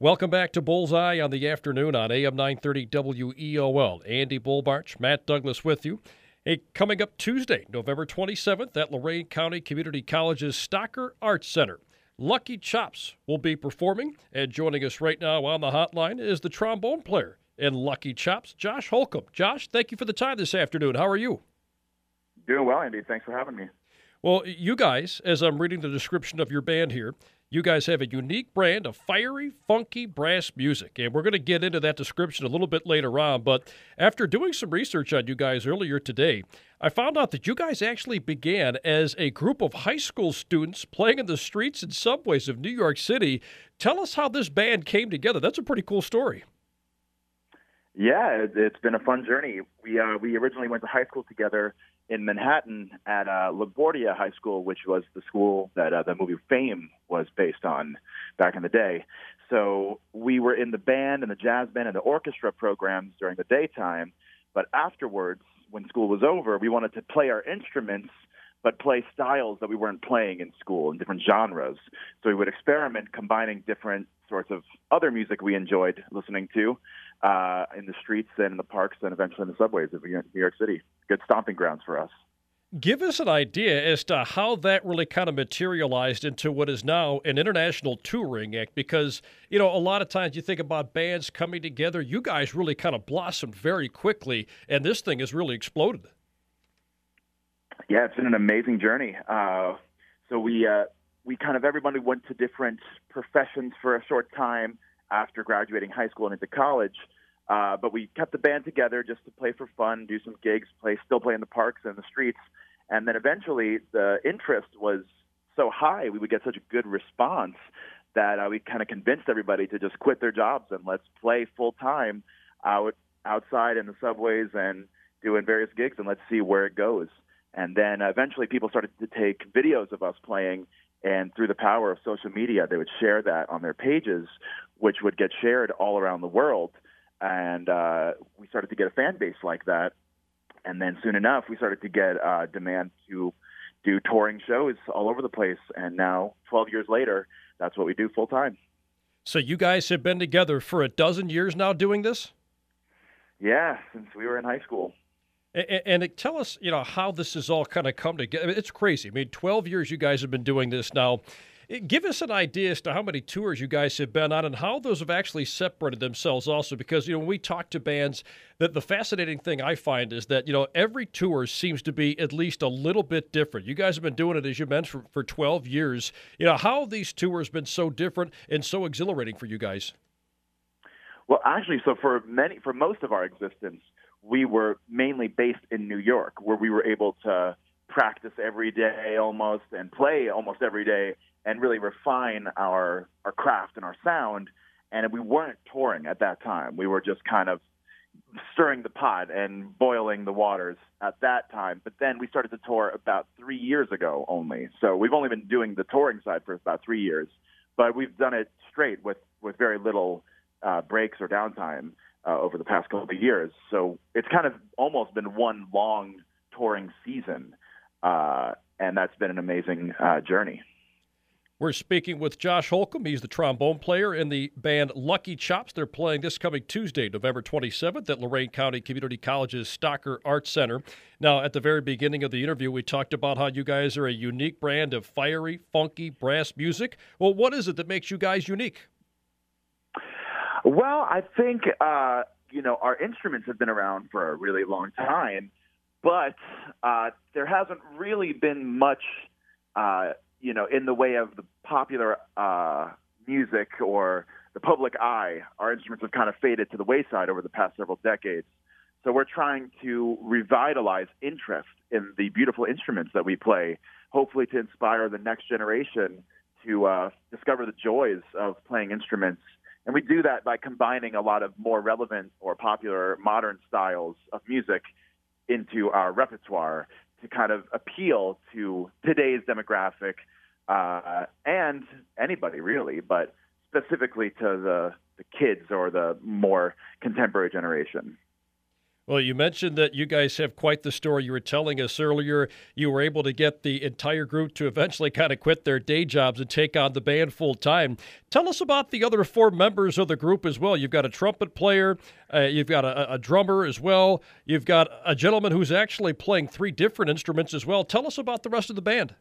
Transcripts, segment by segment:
Welcome back to Bullseye on the afternoon on AM 930 WEOL. Andy Bullmarch, Matt Douglas with you. Hey, coming up Tuesday, November 27th at Lorain County Community College's Stocker Arts Center. Lucky Chops will be performing, and joining us right now on the hotline is the trombone player in Lucky Chops, Josh Holcomb. Josh, thank you for the time this afternoon. How are you? Doing well, Andy. Thanks for having me. Well, you guys, as I'm reading the description of your band here, you guys have a unique brand of fiery, funky brass music, and we're going to get into that description a little bit later on. But after doing some research on you guys earlier today, I found out that you guys actually began as a group of high school students playing in the streets and subways of New York City. Tell us how this band came together. That's a pretty cool story. Yeah, it's been a fun journey. We originally went to high school together in Manhattan at LaGuardia High School, which was the school that the movie Fame was based on back in the day. So we were in the band and the jazz band and the orchestra programs during the daytime. But afterwards, when school was over, we wanted to play our instruments, but play styles that we weren't playing in school in different genres. So we would experiment combining different sorts of other music we enjoyed listening to in the streets and in the parks and eventually in the subways of New York City. Good stomping grounds for us. Give us an idea as to how that really kind of materialized into what is now an international touring act, because, you know, a lot of times you think about bands coming together. You guys really kind of blossomed very quickly, and this thing has really exploded. Yeah, it's been an amazing journey. So we kind of, everybody went to different professions for a short time after graduating high school and into college. But we kept the band together just to play for fun, do some gigs, still play in the parks and the streets. And then eventually the interest was so high, we would get such a good response that we kind of convinced everybody to just quit their jobs and let's play full time outside in the subways and doing various gigs, and let's see where it goes. And then eventually people started to take videos of us playing, and through the power of social media, they would share that on their pages, which would get shared all around the world. And we started to get a fan base like that. And then soon enough, we started to get demand to do touring shows all over the place. And now, 12 years later, that's what we do full time. So you guys have been together for a dozen years now doing this? Yeah, since we were in high school. And tell us, you know, how this has all kind of come together. It's crazy. I mean, 12 years you guys have been doing this now. Give us an idea as to how many tours you guys have been on and how those have actually separated themselves also. Because, you know, when we talk to bands, the fascinating thing I find is that, you know, every tour seems to be at least a little bit different. You guys have been doing it, as you mentioned, for 12 years. You know, how have these tours been so different and so exhilarating for you guys? Well, actually, so for most of our existence, we were mainly based in New York, where we were able to practice every day almost and play almost every day and really refine our craft and our sound. And we weren't touring at that time. We were just kind of stirring the pot and boiling the waters at that time. But then we started to tour about 3 years ago only. So we've only been doing the touring side for about 3 years. But we've done it straight with very little breaks or downtime over the past couple of years. So it's kind of almost been one long touring season. And that's been an amazing journey. We're speaking with Josh Holcomb. He's the trombone player in the band Lucky Chops. They're playing this coming Tuesday, November 27th at Lorain County Community College's Stocker Arts Center. Now, at the very beginning of the interview, we talked about how you guys are a unique brand of fiery, funky brass music. Well, what is it that makes you guys unique? Well, I think, our instruments have been around for a really long time, but there hasn't really been much, in the way of the popular music or the public eye. Our instruments have kind of faded to the wayside over the past several decades. So we're trying to revitalize interest in the beautiful instruments that we play, hopefully to inspire the next generation to discover the joys of playing instruments. And we do that by combining a lot of more relevant or popular modern styles of music into our repertoire to kind of appeal to today's demographic and anybody really, but specifically to the kids or the more contemporary generation. Well, you mentioned that you guys have quite the story. You were telling us earlier you were able to get the entire group to eventually kind of quit their day jobs and take on the band full time. Tell us about the other four members of the group as well. You've got a trumpet player, you've got a drummer as well, you've got a gentleman who's actually playing three different instruments as well. Tell us about the rest of the band.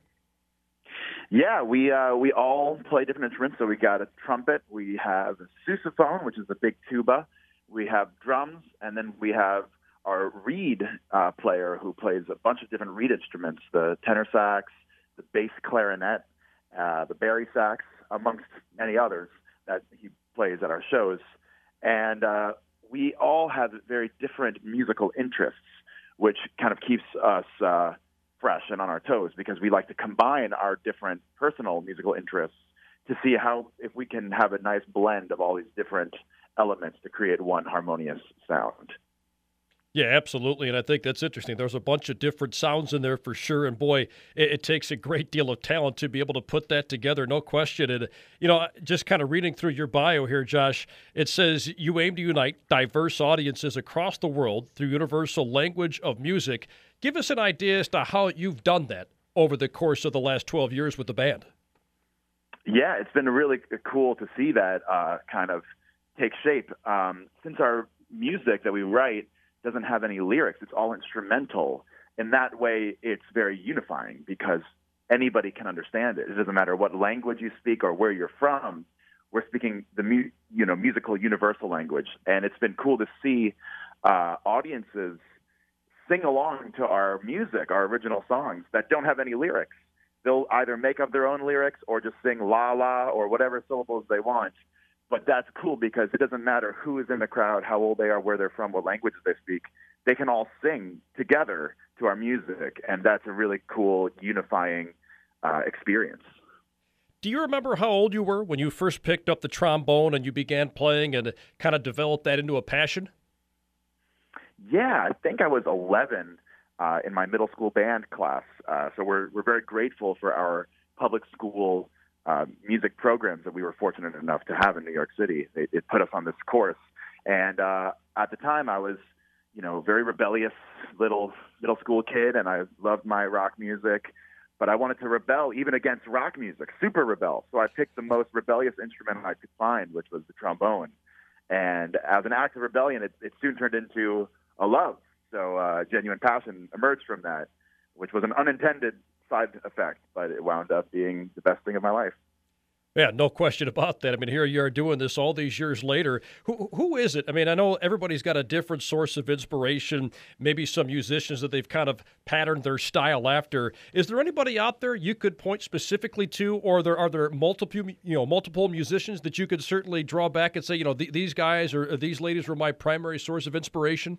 Yeah, we all play different instruments. So we got a trumpet, we have a sousaphone, which is a big tuba, we have drums, and then we have our reed player who plays a bunch of different reed instruments, the tenor sax, the bass clarinet, the bari sax, amongst many others that he plays at our shows. And we all have very different musical interests, which kind of keeps us fresh and on our toes because we like to combine our different personal musical interests to see how if we can have a nice blend of all these different elements to create one harmonious sound. Yeah, absolutely. And I think that's interesting. There's a bunch of different sounds in there for sure. And boy, it takes a great deal of talent to be able to put that together, no question. And, just kind of reading through your bio here, Josh, it says you aim to unite diverse audiences across the world through universal language of music. Give us an idea as to how you've done that over the course of the last 12 years with the band. Yeah, it's been really cool to see that kind of take shape. Since our music that we write doesn't have any lyrics, it's all instrumental. In that way, it's very unifying because anybody can understand it. It doesn't matter what language you speak or where you're from. We're speaking the musical universal language, and it's been cool to see audiences sing along to our music, our original songs that don't have any lyrics. They'll either make up their own lyrics or just sing la la or whatever syllables they want. But that's cool because it doesn't matter who is in the crowd, how old they are, where they're from, what languages they speak. They can all sing together to our music, and that's a really cool, unifying experience. Do you remember how old you were when you first picked up the trombone and you began playing and kind of developed that into a passion? Yeah, I think I was 11 in my middle school band class. So we're very grateful for our public school music programs that we were fortunate enough to have in New York City. It put us on this course. And at the time, I was, very rebellious little middle school kid, and I loved my rock music. But I wanted to rebel even against rock music, super rebel. So I picked the most rebellious instrument I could find, which was the trombone. And as an act of rebellion, it soon turned into a love. So genuine passion emerged from that, which was an unintended side effect, but it wound up being the best thing of my life. Yeah, no question about that. I mean, here you are doing this all these years later. Who is it? I mean, I know everybody's got a different source of inspiration, maybe some musicians that they've kind of patterned their style after. Is there anybody out there you could point specifically to, or are there multiple musicians that you could certainly draw back and say, these guys or these ladies were my primary source of inspiration?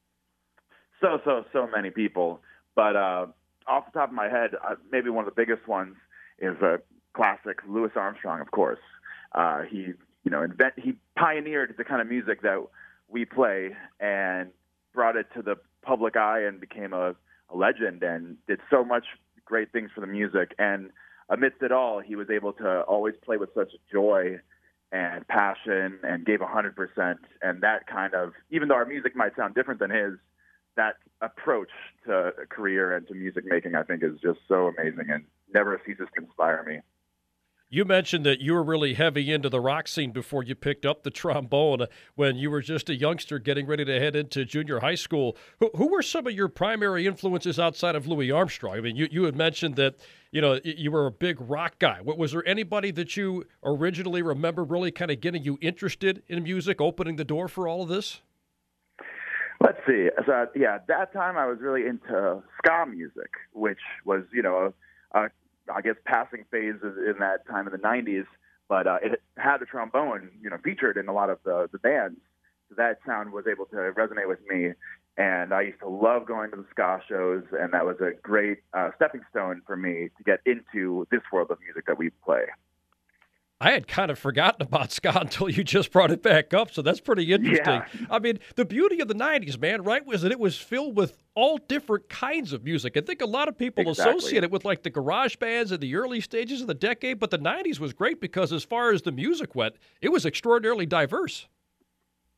So many people. But off the top of my head, maybe one of the biggest ones is classic Louis Armstrong, of course. He pioneered the kind of music that we play and brought it to the public eye and became a legend and did so much great things for the music. And amidst it all, he was able to always play with such joy and passion and gave 100%. And that kind of, even though our music might sound different than his, that approach to a career and to music making, I think, is just so amazing and never ceases to inspire me. You mentioned that you were really heavy into the rock scene before you picked up the trombone when you were just a youngster getting ready to head into junior high school. Who were some of your primary influences outside of Louis Armstrong? I mean, you had mentioned that, you were a big rock guy. Was there anybody that you originally remember really kind of getting you interested in music, opening the door for all of this? Let's see. So, at that time I was really into ska music, which was, I guess passing phase in that time in the 90s, but it had the trombone, featured in a lot of the bands. So that sound was able to resonate with me, and I used to love going to the ska shows, and that was a great stepping stone for me to get into this world of music that we play. I had kind of forgotten about ska until you just brought it back up, so that's pretty interesting. Yeah. I mean, the beauty of the 90s, man, right, was that it was filled with all different kinds of music. I think a lot of people associate it with, like, the garage bands in the early stages of the decade, but the 90s was great because as far as the music went, it was extraordinarily diverse.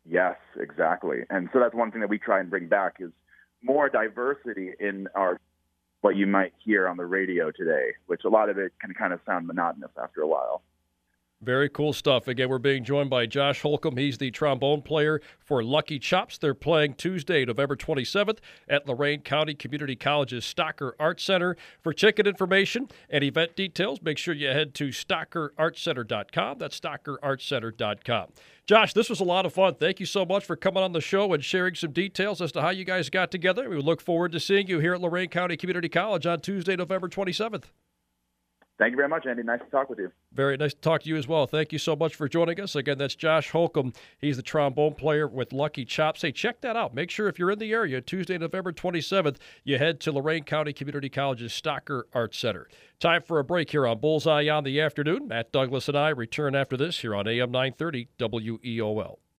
Yes, exactly. And so that's one thing that we try and bring back is more diversity in our what you might hear on the radio today, which a lot of it can kind of sound monotonous after a while. Very cool stuff. Again, we're being joined by Josh Holcomb. He's the trombone player for Lucky Chops. They're playing Tuesday, November 27th at Lorain County Community College's Stocker Arts Center. For ticket information and event details, make sure you head to stockerartscenter.com. That's stockerartscenter.com. Josh, this was a lot of fun. Thank you so much for coming on the show and sharing some details as to how you guys got together. We look forward to seeing you here at Lorain County Community College on Tuesday, November 27th. Thank you very much, Andy. Nice to talk with you. Very nice to talk to you as well. Thank you so much for joining us. Again, that's Josh Holcomb. He's the trombone player with Lucky Chops. Hey, check that out. Make sure if you're in the area, Tuesday, November 27th, you head to Lorain County Community College's Stocker Arts Center. Time for a break here on Bullseye on the Afternoon. Matt Douglas and I return after this here on AM 930 WEOL.